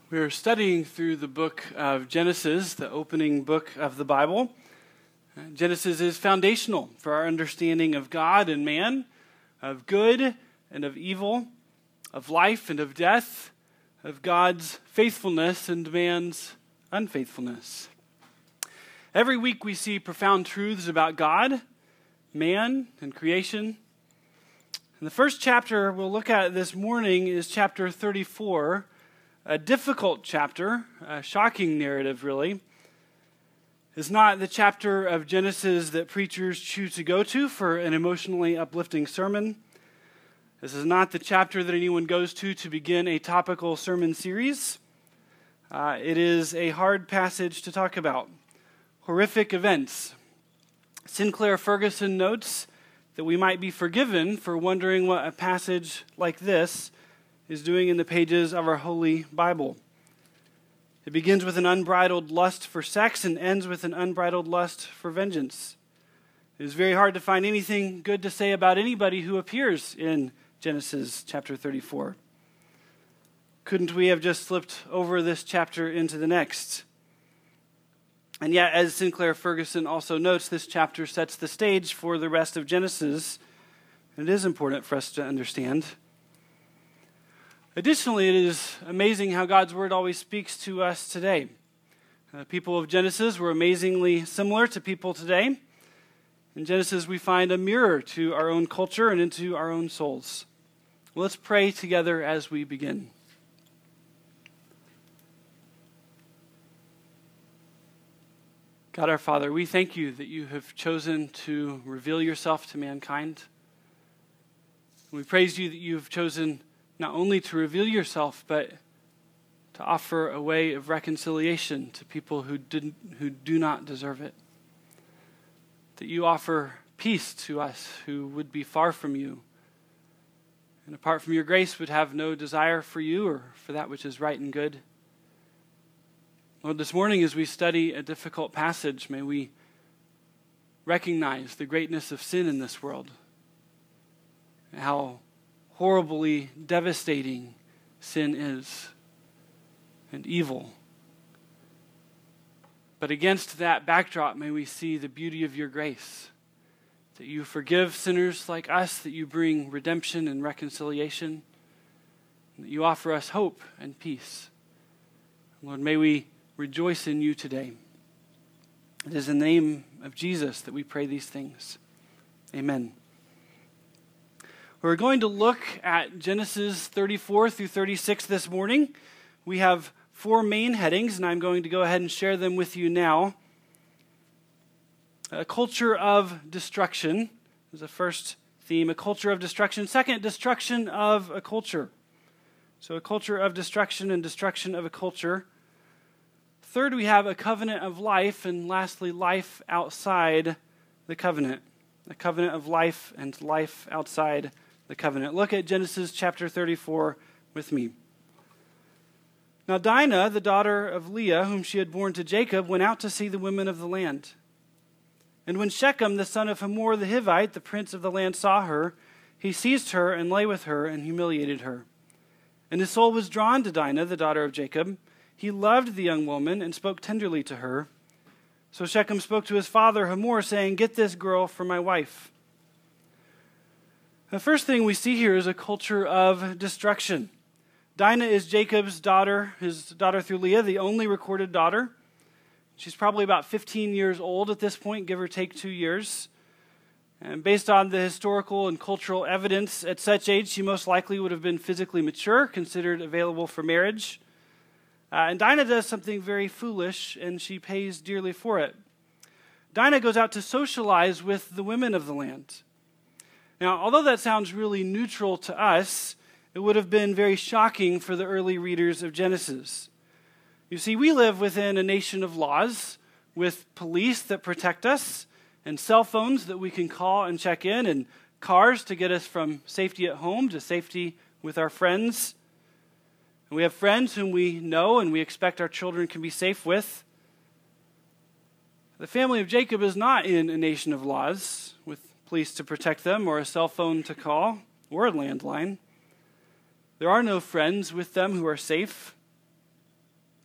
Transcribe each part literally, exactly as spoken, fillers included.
We're studying through the book of Genesis, the opening book of the Bible. Uh, Genesis is foundational for our understanding of God and man, of good and of evil, of life and of death, of God's faithfulness and man's unfaithfulness. Every week we see profound truths about God, man, and creation. And the first chapter we'll look at this morning is chapter thirty-four, a difficult chapter, a shocking narrative, really. It's not the chapter of Genesis that preachers choose to go to for an emotionally uplifting sermon. This is not the chapter that anyone goes to to begin a topical sermon series. Uh, it is a hard passage to talk about. Horrific events. Sinclair Ferguson notes that we might be forgiven for wondering what a passage like this is doing in the pages of our Holy Bible. It begins with an unbridled lust for sex and ends with an unbridled lust for vengeance. It is very hard to find anything good to say about anybody who appears in Genesis chapter thirty-four. Couldn't we have just slipped over this chapter into the next? And yet, as Sinclair Ferguson also notes, this chapter sets the stage for the rest of Genesis. And it is important for us to understand. Additionally, it is amazing how God's word always speaks to us today. The people of Genesis were amazingly similar to people today. In Genesis, we find a mirror to our own culture and into our own souls. Well, let's pray together as we begin. God our Father, we thank you that you have chosen to reveal yourself to mankind. We praise you that you have chosen not only to reveal yourself, but to offer a way of reconciliation to people who didn't, who do not deserve it. That you offer peace to us who would be far from you, and apart from your grace would have no desire for you or for that which is right and good. Lord, this morning as we study a difficult passage, may we recognize the greatness of sin in this world, how horribly devastating sin is and evil. But against that backdrop, may we see the beauty of your grace, that you forgive sinners like us, that you bring redemption and reconciliation, and that you offer us hope and peace. Lord, may we rejoice in you today. It is in the name of Jesus that we pray these things. Amen. We're going to look at Genesis thirty-four through thirty-six this morning. We have four main headings, and I'm going to go ahead and share them with you now. A culture of destruction is the first theme, a culture of destruction. Second, destruction of a culture. So a culture of destruction and destruction of a culture. Third, we have a covenant of life, and lastly, life outside the covenant. A covenant of life and life outside the covenant. Look at Genesis chapter thirty-four with me. Now Dinah, the daughter of Leah, whom she had borne to Jacob, went out to see the women of the land. And when Shechem, the son of Hamor the Hivite, the prince of the land, saw her, he seized her and lay with her and humiliated her. And his soul was drawn to Dinah, the daughter of Jacob. He loved the young woman and spoke tenderly to her. So Shechem spoke to his father Hamor, saying, "Get this girl for my wife." The first thing we see here is a culture of destruction. Dinah is Jacob's daughter, his daughter through Leah, the only recorded daughter. She's probably about fifteen years old at this point, give or take two years. And based on the historical and cultural evidence, at such age, she most likely would have been physically mature, considered available for marriage. Uh, and Dinah does something very foolish, and she pays dearly for it. Dinah goes out to socialize with the women of the land. Now, although that sounds really neutral to us, it would have been very shocking for the early readers of Genesis. You see, we live within a nation of laws, with police that protect us, and cell phones that we can call and check in, and cars to get us from safety at home to safety with our friends. And we have friends whom we know and we expect our children can be safe with. The family of Jacob is not in a nation of laws, with police to protect them, or a cell phone to call, or a landline. There are no friends with them who are safe.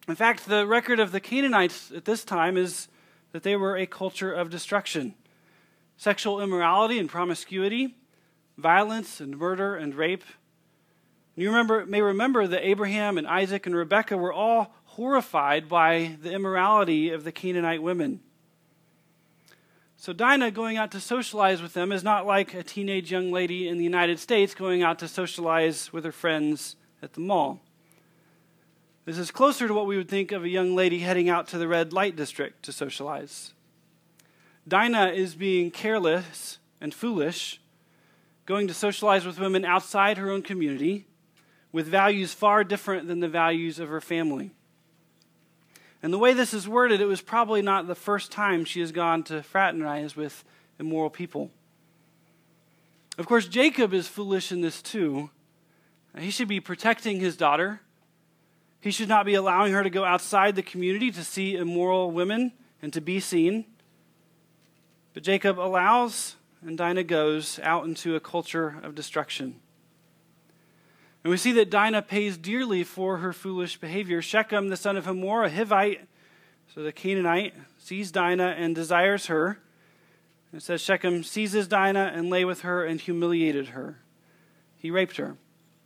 In fact, the record of the Canaanites at this time is that they were a culture of destruction. Sexual immorality and promiscuity, violence and murder and rape. You remember, may remember that Abraham and Isaac and Rebekah were all horrified by the immorality of the Canaanite women. So Dinah going out to socialize with them is not like a teenage young lady in the United States going out to socialize with her friends at the mall. This is closer to what we would think of a young lady heading out to the red light district to socialize. Dinah is being careless and foolish, going to socialize with women outside her own community with values far different than the values of her family. And the way this is worded, it was probably not the first time she has gone to fraternize with immoral people. Of course, Jacob is foolish in this too. He should be protecting his daughter. He should not be allowing her to go outside the community to see immoral women and to be seen. But Jacob allows, and Dinah goes out into a culture of destruction. And we see that Dinah pays dearly for her foolish behavior. Shechem, the son of Hamor, a Hivite, so the Canaanite, sees Dinah and desires her. It says Shechem seizes Dinah and lay with her and humiliated her. He raped her.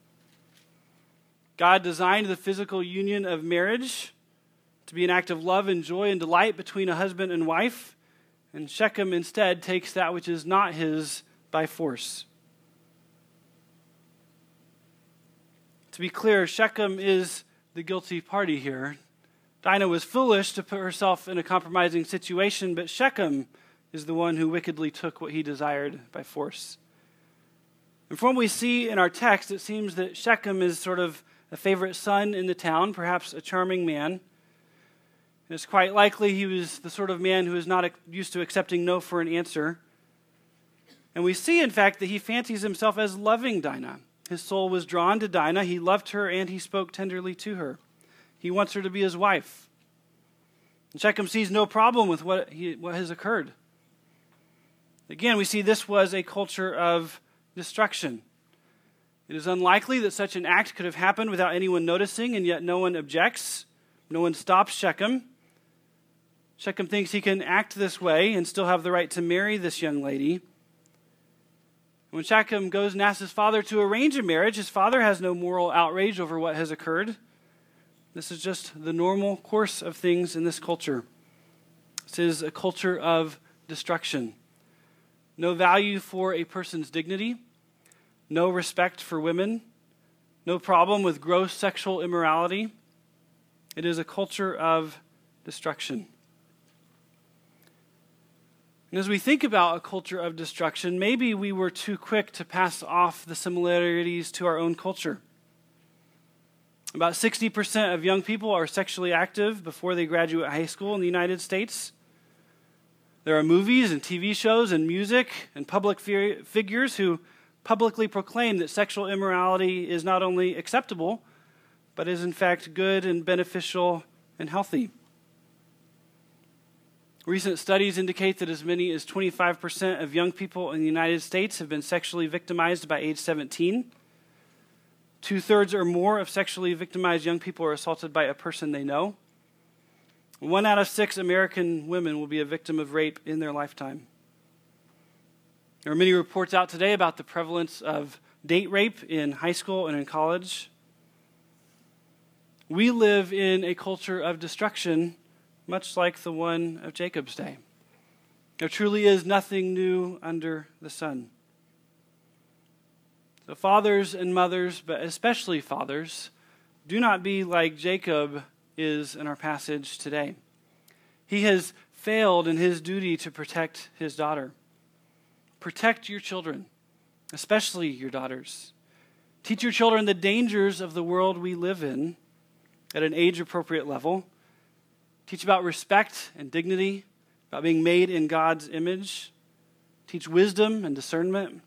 God designed the physical union of marriage to be an act of love and joy and delight between a husband and wife. And Shechem instead takes that which is not his by force. To be clear, Shechem is the guilty party here. Dinah was foolish to put herself in a compromising situation, but Shechem is the one who wickedly took what he desired by force. And from what we see in our text, it seems that Shechem is sort of a favorite son in the town, perhaps a charming man. And it's quite likely he was the sort of man who is not used to accepting no for an answer. And we see, in fact, that he fancies himself as loving Dinah. His soul was drawn to Dinah. He loved her and he spoke tenderly to her. He wants her to be his wife. And Shechem sees no problem with what, he, what has occurred. Again, we see this was a culture of destruction. It is unlikely that such an act could have happened without anyone noticing, and yet no one objects. No one stops Shechem. Shechem thinks he can act this way and still have the right to marry this young lady. When Shechem goes and asks his father to arrange a marriage, his father has no moral outrage over what has occurred. This is just the normal course of things in this culture. This is a culture of destruction. No value for a person's dignity, no respect for women, no problem with gross sexual immorality. It is a culture of destruction. And as we think about a culture of destruction, maybe we were too quick to pass off the similarities to our own culture. About sixty percent of young people are sexually active before they graduate high school in the United States. There are movies and T V shows and music and public fi- figures who publicly proclaim that sexual immorality is not only acceptable, but is in fact good and beneficial and healthy. Recent studies indicate that as many as twenty-five percent of young people in the United States have been sexually victimized by age seventeen. Two-thirds or more of sexually victimized young people are assaulted by a person they know. One out of six American women will be a victim of rape in their lifetime. There are many reports out today about the prevalence of date rape in high school and in college. We live in a culture of destruction, much like the one of Jacob's day. There truly is nothing new under the sun. So fathers and mothers, but especially fathers, do not be like Jacob is in our passage today. He has failed in his duty to protect his daughter. Protect your children, especially your daughters. Teach your children the dangers of the world we live in at an age-appropriate level. Teach about respect and dignity, about being made in God's image. Teach wisdom and discernment.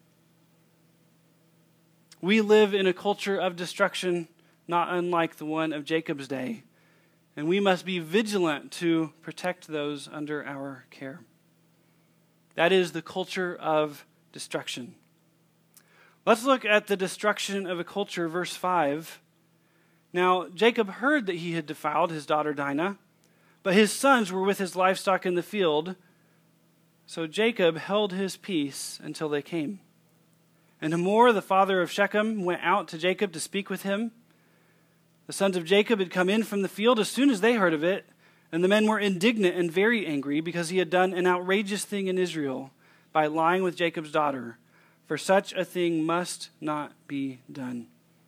We live in a culture of destruction not unlike the one of Jacob's day, and we must be vigilant to protect those under our care. That is the culture of destruction. Let's look at the destruction of a culture, verse five. Now Jacob heard that he had defiled his daughter Dinah, but his sons were with his livestock in the field. So Jacob held his peace until they came. And Hamor, the father of Shechem, went out to Jacob to speak with him. The sons of Jacob had come in from the field as soon as they heard of it, and the men were indignant and very angry because he had done an outrageous thing in Israel by lying with Jacob's daughter, for such a thing must not be done.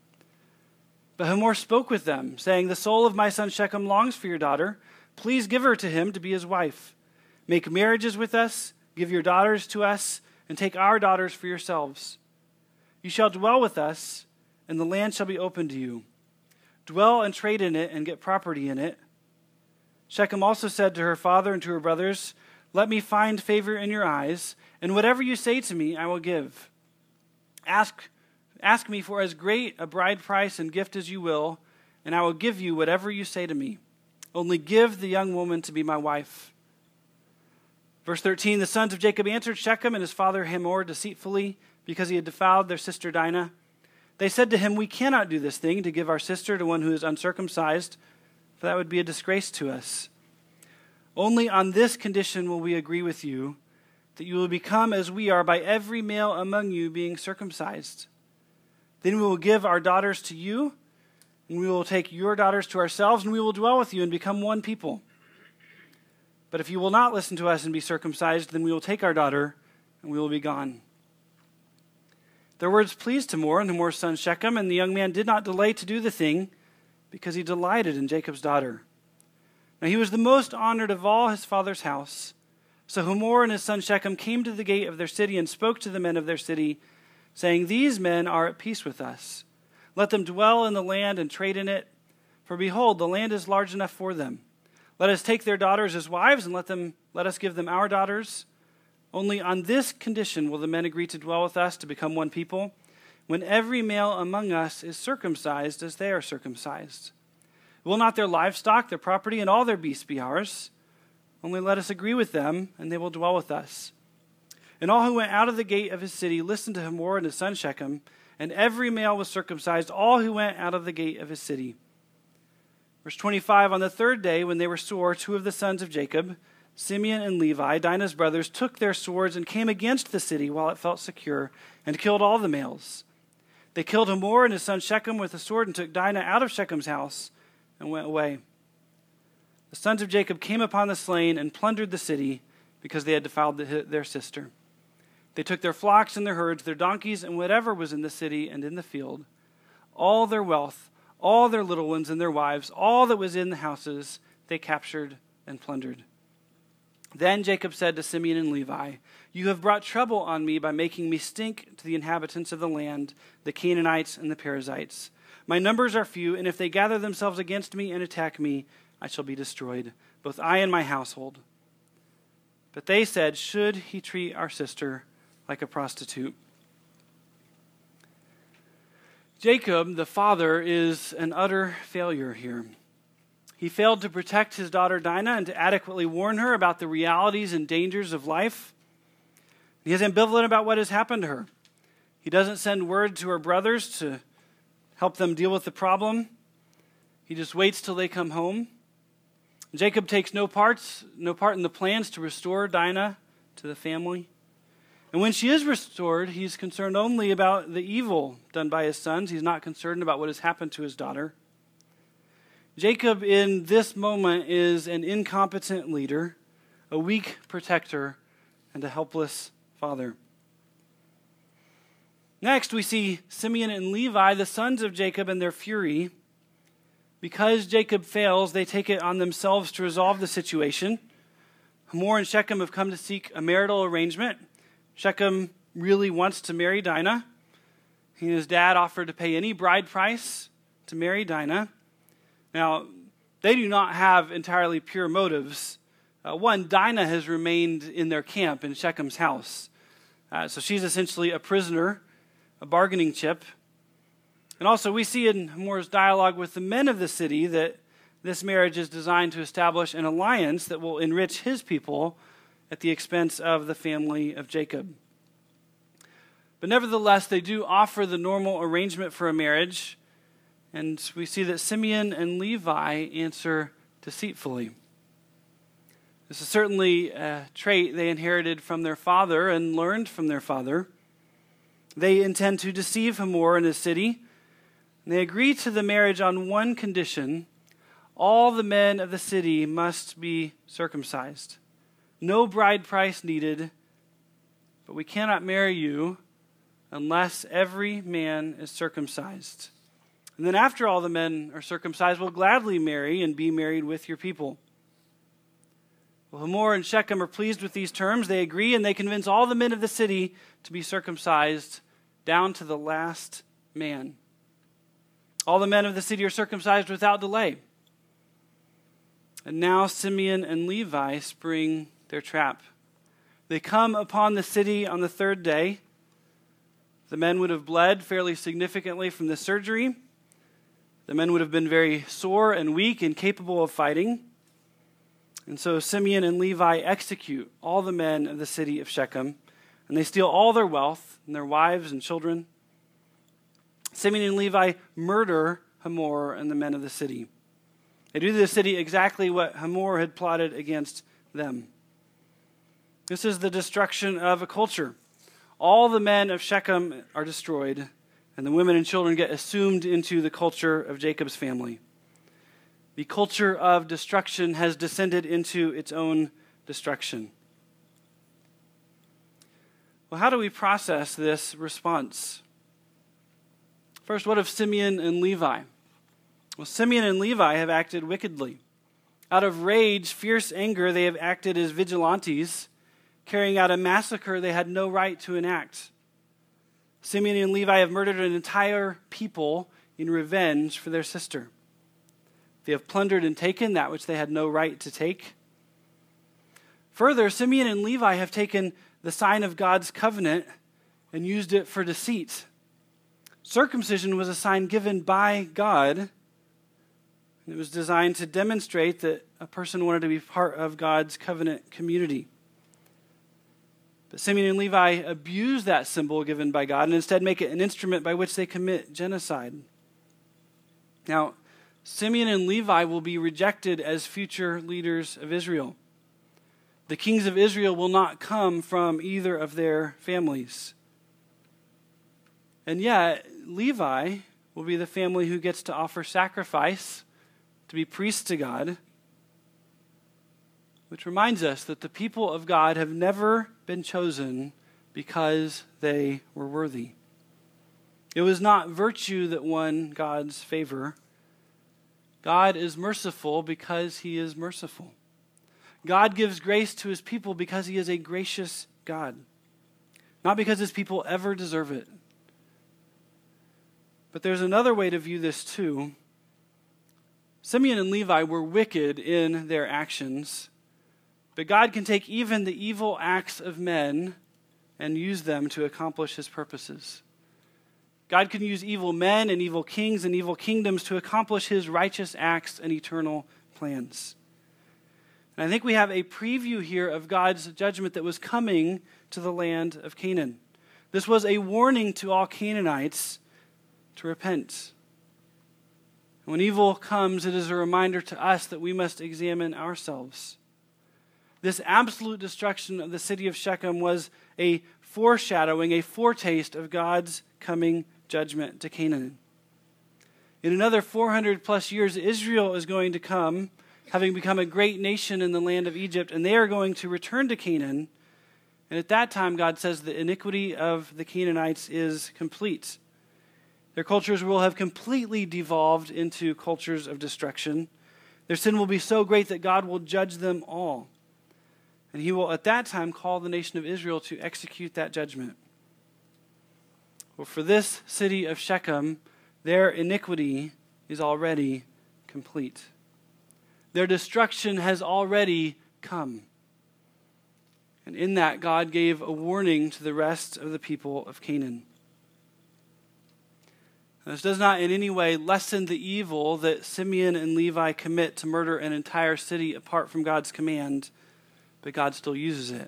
But Hamor spoke with them, saying, "The soul of my son Shechem longs for your daughter. Please give her to him to be his wife. Make marriages with us, give your daughters to us, and take our daughters for yourselves. You shall dwell with us, and the land shall be open to you. Dwell and trade in it and get property in it." Shechem also said to her father and to her brothers, "Let me find favor in your eyes, and whatever you say to me I will give. Ask, ask me for as great a bride price and gift as you will, and I will give you whatever you say to me. Only give the young woman to be my wife." Verse thirteen, the sons of Jacob answered Shechem and his father Hamor deceitfully because he had defiled their sister Dinah. They said to him, "We cannot do this thing to give our sister to one who is uncircumcised, for that would be a disgrace to us. Only on this condition will we agree with you, that you will become as we are by every male among you being circumcised. Then we will give our daughters to you, and we will take your daughters to ourselves, and we will dwell with you and become one people. But if you will not listen to us and be circumcised, then we will take our daughter, and we will be gone." Their words pleased Hamor and Hamor's son Shechem, and the young man did not delay to do the thing, because he delighted in Jacob's daughter. Now he was the most honored of all his father's house. So Hamor and his son Shechem came to the gate of their city and spoke to the men of their city, saying, "These men are at peace with us. Let them dwell in the land and trade in it, for behold, the land is large enough for them. Let us take their daughters as wives, and let them let us give them our daughters. Only on this condition will the men agree to dwell with us to become one people, when every male among us is circumcised as they are circumcised. Will not their livestock, their property, and all their beasts be ours? Only let us agree with them, and they will dwell with us." And all who went out of the gate of his city listened to Hamor and his son Shechem, and every male was circumcised, all who went out of the gate of his city. Verse twenty-five, on the third day, when they were sore, two of the sons of Jacob, Simeon and Levi, Dinah's brothers, took their swords and came against the city while it felt secure, and killed all the males. They killed Hamor and his son Shechem with a sword and took Dinah out of Shechem's house and went away. The sons of Jacob came upon the slain and plundered the city because they had defiled the, their sister. They took their flocks and their herds, their donkeys, and whatever was in the city and in the field, all their wealth, all their little ones and their wives, all that was in the houses, they captured and plundered. Then Jacob said to Simeon and Levi, "You have brought trouble on me by making me stink to the inhabitants of the land, the Canaanites and the Perizzites. My numbers are few, and if they gather themselves against me and attack me, I shall be destroyed, both I and my household." But they said, "Should he treat our sister like a prostitute?" Jacob, the father, is an utter failure here. He failed to protect his daughter Dinah and to adequately warn her about the realities and dangers of life. He is ambivalent about what has happened to her. He doesn't send word to her brothers to help them deal with the problem. He just waits till they come home. Jacob takes no parts, no part in the plans to restore Dinah to the family. And when she is restored, he's concerned only about the evil done by his sons. He's not concerned about what has happened to his daughter. Jacob in this moment is an incompetent leader, a weak protector, and a helpless father. Next, we see Simeon and Levi, the sons of Jacob, and their fury. Because Jacob fails, they take it on themselves to resolve the situation. Hamor and Shechem have come to seek a marital arrangement. Shechem really wants to marry Dinah. He and his dad offered to pay any bride price to marry Dinah. Now, they do not have entirely pure motives. Uh, one, Dinah has remained in their camp in Shechem's house. Uh, so she's essentially a prisoner, a bargaining chip. And also we see in Hamor's dialogue with the men of the city that this marriage is designed to establish an alliance that will enrich his people at the expense of the family of Jacob. But nevertheless, they do offer the normal arrangement for a marriage. And we see that Simeon and Levi answer deceitfully. This is certainly a trait they inherited from their father and learned from their father. They intend to deceive Hamor and his city, and they agree to the marriage on one condition: all the men of the city must be circumcised. No bride price needed, but we cannot marry you unless every man is circumcised. And then after all the men are circumcised, we'll gladly marry and be married with your people. Well, Hamor and Shechem are pleased with these terms. They agree, and they convince all the men of the city to be circumcised down to the last man. All the men of the city are circumcised without delay. And now Simeon and Levi spring their trap. They come upon the city on the third day. The men would have bled fairly significantly from the surgery. The men would have been very sore and weak and capable of fighting. And so Simeon and Levi execute all the men of the city of Shechem, and they steal all their wealth and their wives and children. Simeon and Levi murder Hamor and the men of the city. They do to the city exactly what Hamor had plotted against them. This is the destruction of a culture. All the men of Shechem are destroyed, and the women and children get assumed into the culture of Jacob's family. The culture of destruction has descended into its own destruction. Well, how do we process this response? First, what of Simeon and Levi? Well, Simeon and Levi have acted wickedly. Out of rage, fierce anger, they have acted as vigilantes, carrying out a massacre they had no right to enact. Simeon and Levi have murdered an entire people in revenge for their sister. They have plundered and taken that which they had no right to take. Further, Simeon and Levi have taken the sign of God's covenant and used it for deceit. Circumcision was a sign given by God. It was designed to demonstrate that a person wanted to be part of God's covenant community. But Simeon and Levi abuse that symbol given by God and instead make it an instrument by which they commit genocide. Now, Simeon and Levi will be rejected as future leaders of Israel. The kings of Israel will not come from either of their families. And yet, Levi will be the family who gets to offer sacrifice, to be priests to God, which reminds us that the people of God have never been chosen because they were worthy. It was not virtue that won God's favor. God is merciful because he is merciful. God gives grace to his people because he is a gracious God, not because his people ever deserve it. But there's another way to view this too. Simeon and Levi were wicked in their actions, but God can take even the evil acts of men and use them to accomplish his purposes. God can use evil men and evil kings and evil kingdoms to accomplish his righteous acts and eternal plans. And I think we have a preview here of God's judgment that was coming to the land of Canaan. This was a warning to all Canaanites to repent. And when evil comes, it is a reminder to us that we must examine ourselves. This absolute destruction of the city of Shechem was a foreshadowing, a foretaste of God's coming judgment to Canaan. In another four hundred plus years, Israel is going to come, having become a great nation in the land of Egypt, and they are going to return to Canaan. And at that time, God says the iniquity of the Canaanites is complete. Their cultures will have completely devolved into cultures of destruction. Their sin will be so great that God will judge them all. And he will at that time call the nation of Israel to execute that judgment. Well, for this city of Shechem, their iniquity is already complete. Their destruction has already come. And in that, God gave a warning to the rest of the people of Canaan. This does not in any way lessen the evil that Simeon and Levi commit to murder an entire city apart from God's command, but God still uses it.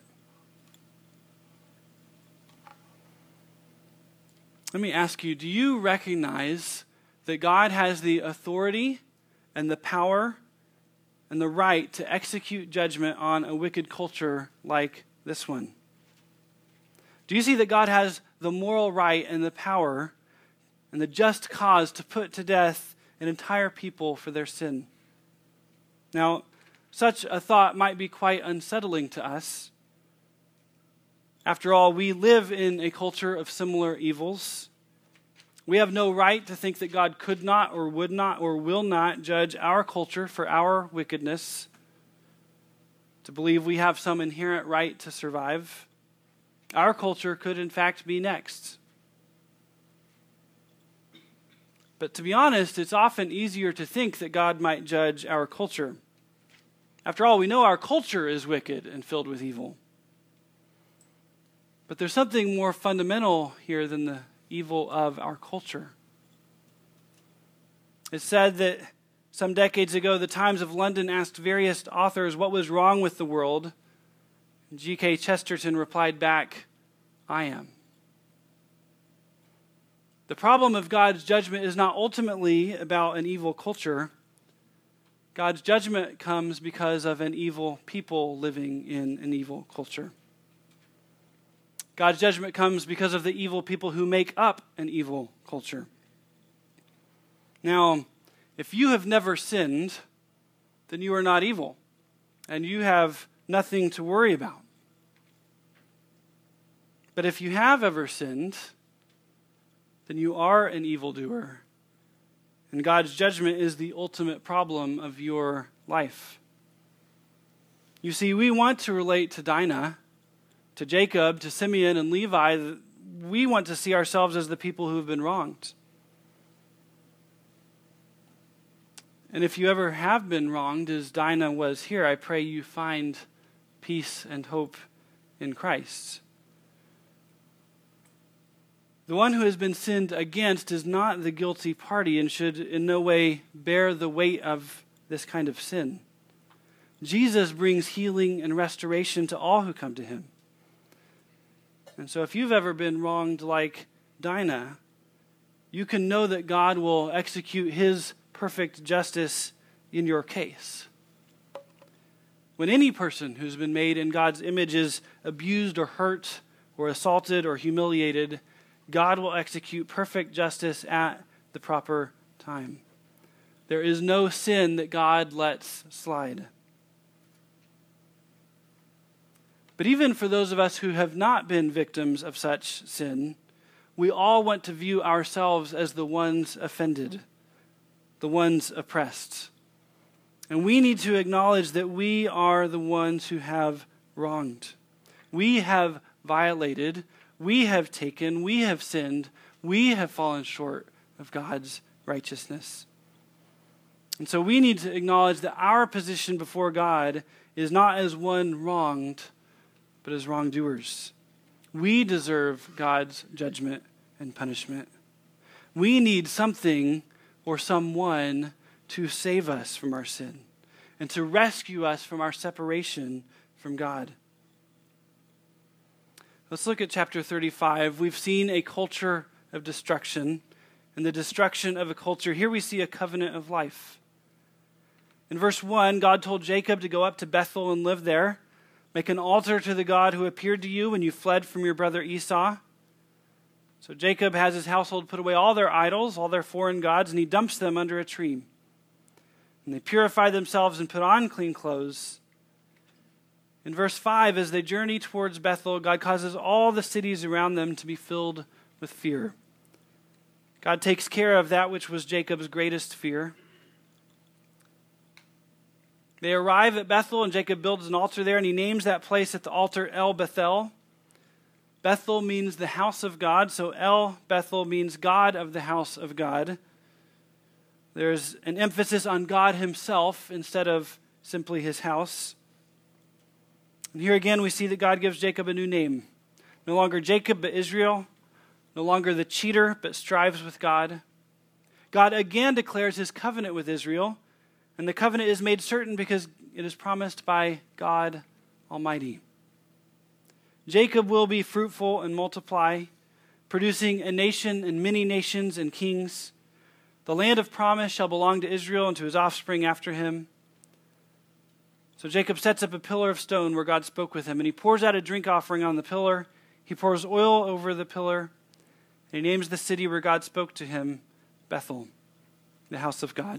Let me ask you, do you recognize that God has the authority and the power and the right to execute judgment on a wicked culture like this one? Do you see that God has the moral right and the power and the just cause to put to death an entire people for their sin? Now, such a thought might be quite unsettling to us. After all, we live in a culture of similar evils. We have no right to think that God could not or would not or will not judge our culture for our wickedness, to believe we have some inherent right to survive. Our culture could, in fact, be next. But to be honest, it's often easier to think that God might judge our culture. After all, we know our culture is wicked and filled with evil. But there's something more fundamental here than the evil of our culture. It's said that some decades ago, the Times of London asked various authors what was wrong with the world. G K Chesterton replied back, "I am." The problem of God's judgment is not ultimately about an evil culture. God's judgment comes because of an evil people living in an evil culture. God's judgment comes because of the evil people who make up an evil culture. Now, if you have never sinned, then you are not evil, and you have nothing to worry about. But if you have ever sinned, then you are an evildoer, and God's judgment is the ultimate problem of your life. You see, we want to relate to Dinah, to Jacob, to Simeon and Levi. We want to see ourselves as the people who have been wronged. And if you ever have been wronged, as Dinah was here, I pray you find peace and hope in Christ. The one who has been sinned against is not the guilty party and should in no way bear the weight of this kind of sin. Jesus brings healing and restoration to all who come to him. And so if you've ever been wronged like Dinah, you can know that God will execute his perfect justice in your case. When any person who's been made in God's image is abused or hurt or assaulted or humiliated, God will execute perfect justice at the proper time. There is no sin that God lets slide. But even for those of us who have not been victims of such sin, we all want to view ourselves as the ones offended, the ones oppressed. And we need to acknowledge that we are the ones who have wronged. We have violated, we have taken, we have sinned, we have fallen short of God's righteousness. And so we need to acknowledge that our position before God is not as one wronged, but as wrongdoers. We deserve God's judgment and punishment. We need something or someone to save us from our sin and to rescue us from our separation from God. Let's look at chapter thirty-five. We've seen a culture of destruction and the destruction of a culture. Here we see a covenant of life. In verse one, God told Jacob to go up to Bethel and live there. Make an altar to the God who appeared to you when you fled from your brother Esau. So Jacob has his household put away all their idols, all their foreign gods, and he dumps them under a tree. And they purify themselves and put on clean clothes. In verse five, as they journey towards Bethel, God causes all the cities around them to be filled with fear. God takes care of that which was Jacob's greatest fear. They arrive at Bethel, and Jacob builds an altar there, and he names that place at the altar El Bethel. Bethel means the house of God, so El Bethel means God of the house of God. There's an emphasis on God himself instead of simply his house. And here again we see that God gives Jacob a new name. No longer Jacob, but Israel. No longer the cheater, but strives with God. God again declares his covenant with Israel. And the covenant is made certain because it is promised by God Almighty. Jacob will be fruitful and multiply, producing a nation and many nations and kings. The land of promise shall belong to Israel and to his offspring after him. So Jacob sets up a pillar of stone where God spoke with him, and he pours out a drink offering on the pillar. He pours oil over the pillar, and he names the city where God spoke to him Bethel, the house of God.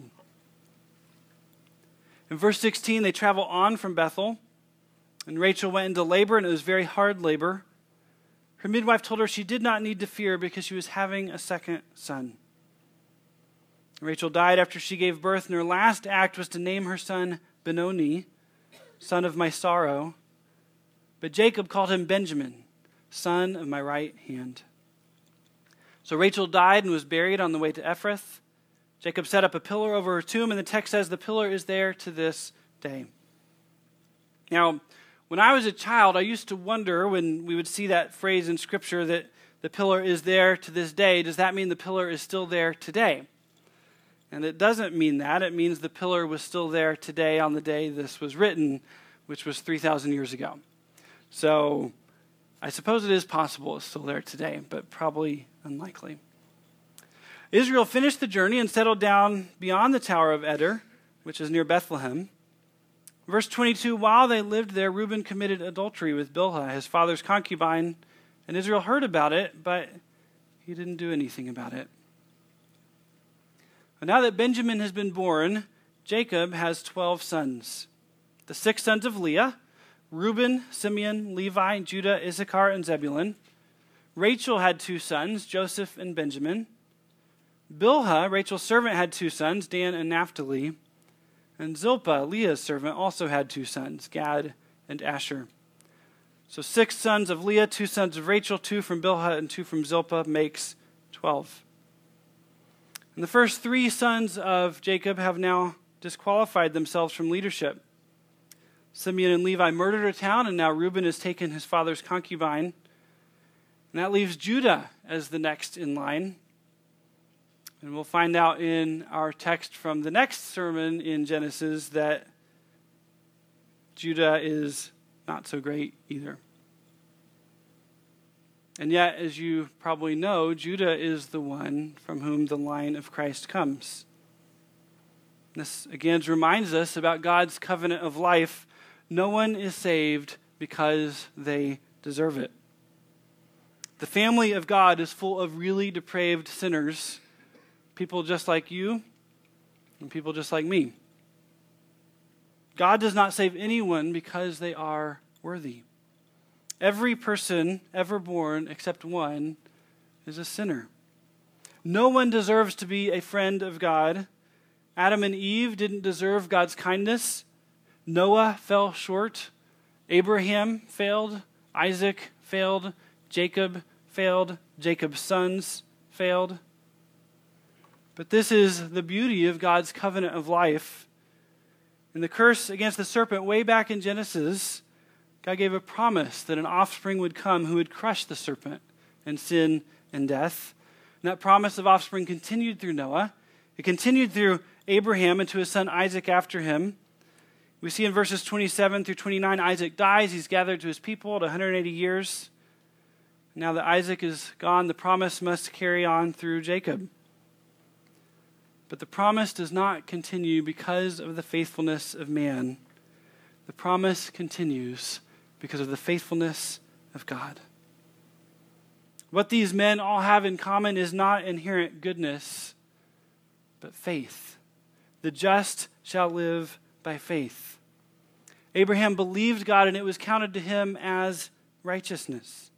In verse sixteen, they travel on from Bethel, and Rachel went into labor, and it was very hard labor. Her midwife told her she did not need to fear because she was having a second son. Rachel died after she gave birth, and her last act was to name her son Benoni, son of my sorrow. But Jacob called him Benjamin, son of my right hand. So Rachel died and was buried on the way to Ephrath. Jacob set up a pillar over her tomb, and the text says the pillar is there to this day. Now, when I was a child, I used to wonder when we would see that phrase in Scripture that the pillar is there to this day, does that mean the pillar is still there today? And it doesn't mean that. It means the pillar was still there today on the day this was written, which was three thousand years ago. So I suppose it is possible it's still there today, but probably unlikely. Israel finished the journey and settled down beyond the Tower of Eder, which is near Bethlehem. Verse twenty-two, while they lived there, Reuben committed adultery with Bilhah, his father's concubine, and Israel heard about it, but he didn't do anything about it. And now that Benjamin has been born, Jacob has twelve sons. The six sons of Leah, Reuben, Simeon, Levi, Judah, Issachar, and Zebulun. Rachel had two sons, Joseph and Benjamin. Bilhah, Rachel's servant, had two sons, Dan and Naphtali. And Zilpah, Leah's servant, also had two sons, Gad and Asher. So six sons of Leah, two sons of Rachel, two from Bilhah, and two from Zilpah makes twelve. And the first three sons of Jacob have now disqualified themselves from leadership. Simeon and Levi murdered a town, and now Reuben has taken his father's concubine. And that leaves Judah as the next in line. And we'll find out in our text from the next sermon in Genesis that Judah is not so great either. And yet, as you probably know, Judah is the one from whom the line of Christ comes. This again reminds us about God's covenant of life. No one is saved because they deserve it. The family of God is full of really depraved sinners, people just like you and people just like me. God does not save anyone because they are worthy. Every person ever born, except one, is a sinner. No one deserves to be a friend of God. Adam and Eve didn't deserve God's kindness. Noah fell short. Abraham failed. Isaac failed. Jacob failed. Jacob's sons failed. But this is the beauty of God's covenant of life. In the curse against the serpent way back in Genesis, God gave a promise that an offspring would come who would crush the serpent and sin and death. And that promise of offspring continued through Noah. It continued through Abraham and to his son Isaac after him. We see in verses twenty-seven through twenty-nine, Isaac dies. He's gathered to his people at one hundred eighty years. Now that Isaac is gone, the promise must carry on through Jacob. But the promise does not continue because of the faithfulness of man. The promise continues because of the faithfulness of God. What these men all have in common is not inherent goodness, but faith. The just shall live by faith. Abraham believed God, and it was counted to him as righteousness.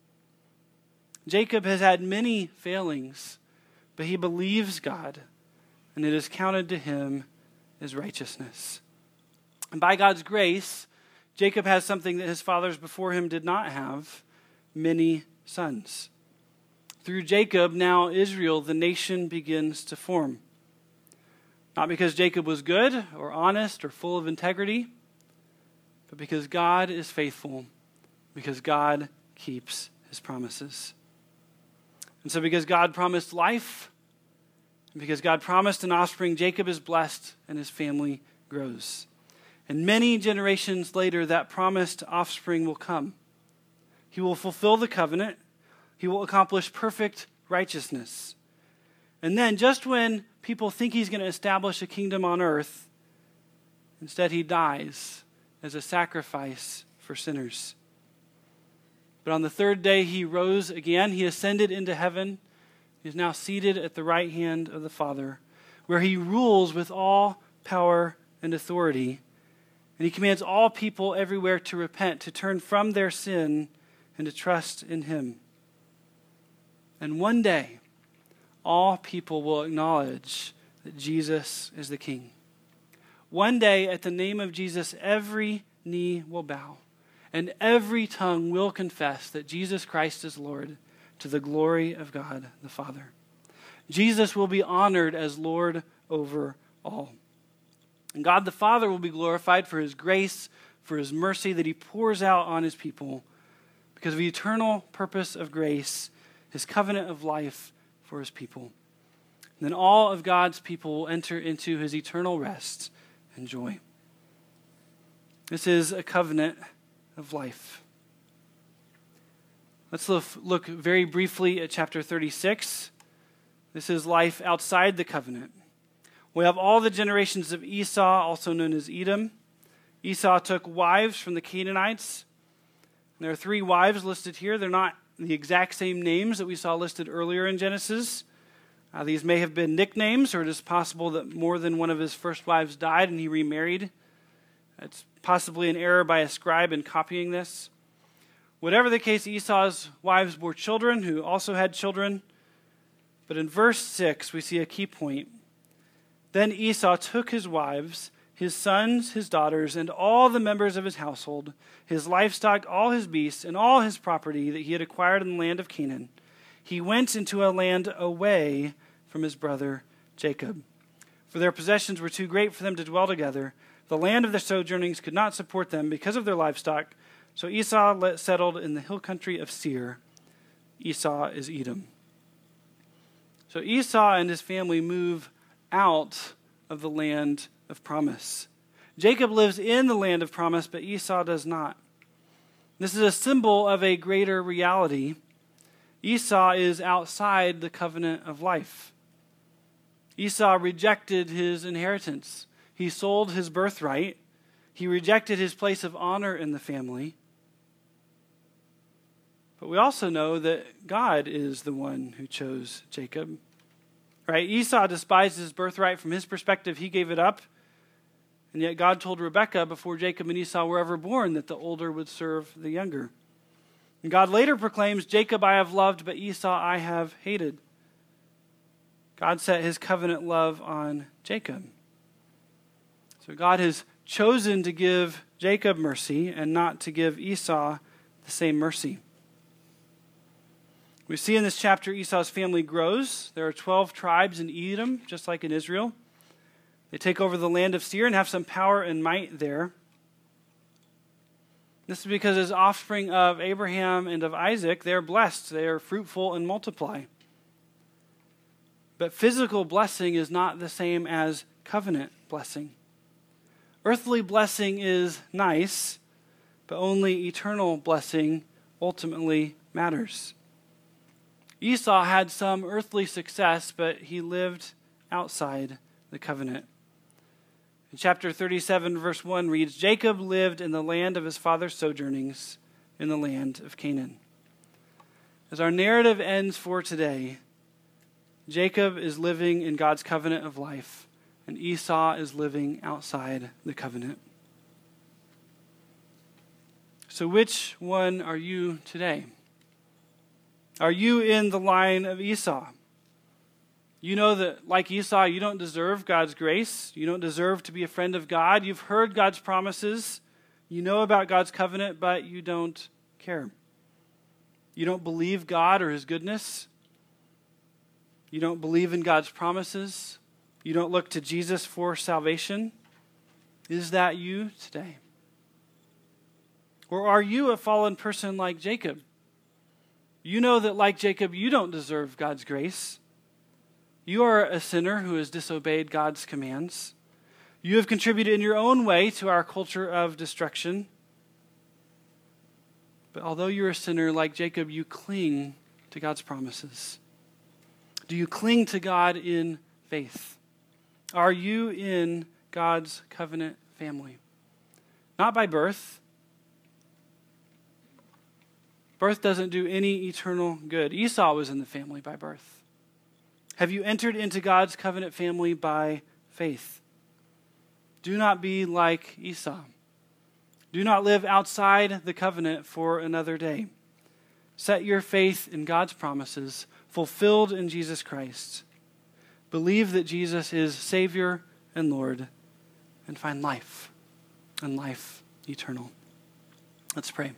Jacob has had many failings, but he believes God, and it is counted to him as righteousness. And by God's grace, Jacob has something that his fathers before him did not have, many sons. Through Jacob, now Israel, the nation, begins to form. Not because Jacob was good or honest or full of integrity, but because God is faithful, because God keeps his promises. And so because God promised life, and because God promised an offspring, Jacob is blessed and his family grows. And many generations later, that promised offspring will come. He will fulfill the covenant. He will accomplish perfect righteousness. And then just when people think he's going to establish a kingdom on earth, instead he dies as a sacrifice for sinners. But on the third day he rose again. He ascended into heaven. He is now seated at the right hand of the Father, where he rules with all power and authority. And he commands all people everywhere to repent, to turn from their sin, and to trust in him. And one day, all people will acknowledge that Jesus is the King. One day, at the name of Jesus, every knee will bow, and every tongue will confess that Jesus Christ is Lord, to the glory of God the Father. Jesus will be honored as Lord over all. And God the Father will be glorified for his grace, for his mercy that he pours out on his people, because of the eternal purpose of grace, his covenant of life for his people. And then all of God's people will enter into his eternal rest and joy. This is a covenant of life. Let's look very briefly at chapter thirty-six. This is life outside the covenant. We have all the generations of Esau, also known as Edom. Esau took wives from the Canaanites. There are three wives listed here. They're not the exact same names that we saw listed earlier in Genesis. Uh, these may have been nicknames, or it is possible that more than one of his first wives died and he remarried. It's possibly an error by a scribe in copying this. Whatever the case, Esau's wives bore children who also had children. But in verse six, we see a key point. Then Esau took his wives, his sons, his daughters, and all the members of his household, his livestock, all his beasts, and all his property that he had acquired in the land of Canaan. He went into a land away from his brother Jacob. For their possessions were too great for them to dwell together. The land of their sojournings could not support them because of their livestock. So Esau settled in the hill country of Seir. Esau is Edom. So Esau and his family move out of the land of promise. Jacob lives in the land of promise, but Esau does not. This is a symbol of a greater reality. Esau is outside the covenant of life. Esau rejected his inheritance. He sold his birthright. He rejected his place of honor in the family. But we also know that God is the one who chose Jacob. Right? Esau despised his birthright. From his perspective, he gave it up. And yet God told Rebekah before Jacob and Esau were ever born that the older would serve the younger. And God later proclaims, Jacob I have loved, but Esau I have hated. God set his covenant love on Jacob. So God has chosen to give Jacob mercy and not to give Esau the same mercy. We see in this chapter Esau's family grows. There are twelve tribes in Edom, just like in Israel. They take over the land of Seir and have some power and might there. This is because as offspring of Abraham and of Isaac, they are blessed. They are fruitful and multiply. But physical blessing is not the same as covenant blessing. Earthly blessing is nice, but only eternal blessing ultimately matters. Esau had some earthly success, but he lived outside the covenant. In chapter thirty-seven, verse one reads, Jacob lived in the land of his father's sojournings, in the land of Canaan. As our narrative ends for today, Jacob is living in God's covenant of life, and Esau is living outside the covenant. So which one are you today? Are you in the line of Esau? You know that, like Esau, you don't deserve God's grace. You don't deserve to be a friend of God. You've heard God's promises. You know about God's covenant, but you don't care. You don't believe God or his goodness. You don't believe in God's promises. You don't look to Jesus for salvation. Is that you today? Or are you a fallen person like Jacob? You know that, like Jacob, you don't deserve God's grace. You are a sinner who has disobeyed God's commands. You have contributed in your own way to our culture of destruction. But although you're a sinner like Jacob, you cling to God's promises. Do you cling to God in faith? Are you in God's covenant family? Not by birth. Birth doesn't do any eternal good. Esau was in the family by birth. Have you entered into God's covenant family by faith? Do not be like Esau. Do not live outside the covenant for another day. Set your faith in God's promises, fulfilled in Jesus Christ. Believe that Jesus is Savior and Lord, and find life, and life eternal. Let's pray.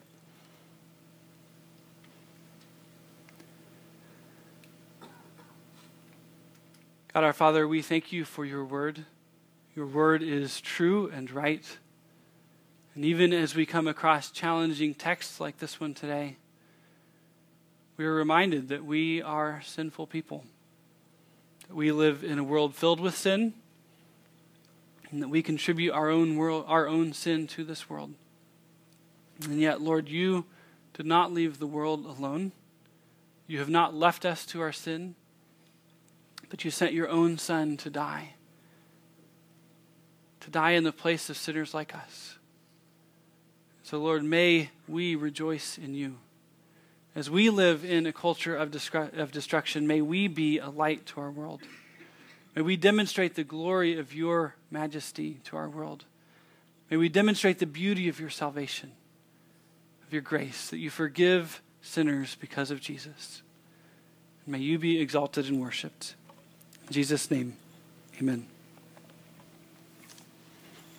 God our Father, we thank you for your word. Your word is true and right. And even as we come across challenging texts like this one today, we are reminded that we are sinful people, that we live in a world filled with sin, and that we contribute our own world, our own sin to this world. And yet, Lord, you did not leave the world alone. You have not left us to our sin, but you sent your own Son to die, to die in the place of sinners like us. So, Lord, may we rejoice in you. As we live in a culture of, destru- of destruction, may we be a light to our world. May we demonstrate the glory of your majesty to our world. May we demonstrate the beauty of your salvation, of your grace, that you forgive sinners because of Jesus. And may you be exalted and worshipped. In Jesus' name, amen.